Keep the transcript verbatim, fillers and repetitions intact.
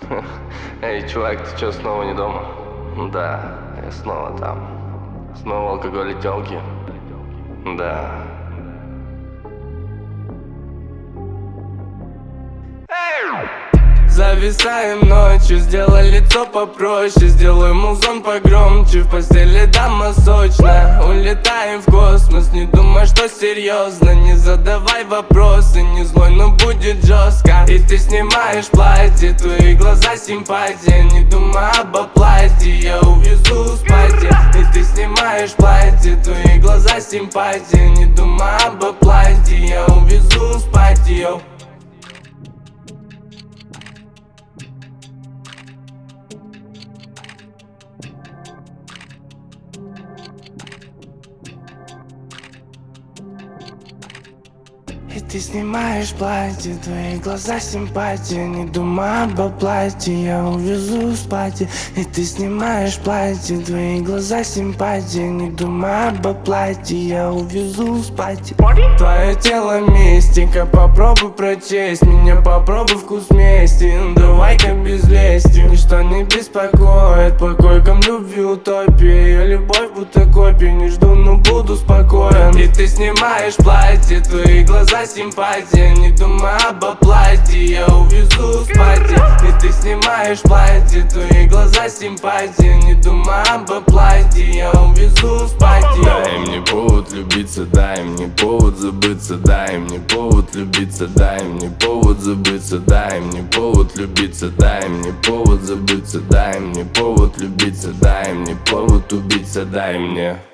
Эй, чувак, ты чё, снова не дома? Да, я снова там. Снова алкоголь и тёлки? Да. Зависаем ночью, сделай лицо попроще, сделай музон погромче, в постели дама сочная. Улетаем в космос, не думай, что серьезно, не задавай вопросы, не злой, но будет жестко. И ты снимаешь платье, твои глаза симпатия, не думай об оплате, я увезу спать. И ты снимаешь платье, твои глаза симпатия, не думай об оплате, я увезу спать, йоу. И ты снимаешь платье, твои глаза симпатия, не думай об оплате, я увезу спать. И ты снимаешь платье, твои глаза симпатия, не думай об оплате, я увезу спать. Твое тело мистика, попробуй прочесть меня, попробуй вкус мести, ну давай-ка без лести. Ничто не беспокоит, по койкам любви утопия, я любовь будто копия, не жду, но буду спокоен. И ты снимаешь платье, твои глаза симпатия, не думай об оплате, я увезу спать. И ты снимаешь платье, твои глаза симпатия, не думай об оплате, я увезу спать. Дай мне повод любиться, дай мне повод забыться, дай мне повод любиться, дай мне повод забыться, дай мне повод любиться, дай мне повод забыться, дай мне повод любиться, дай мне повод убиться, дай мне.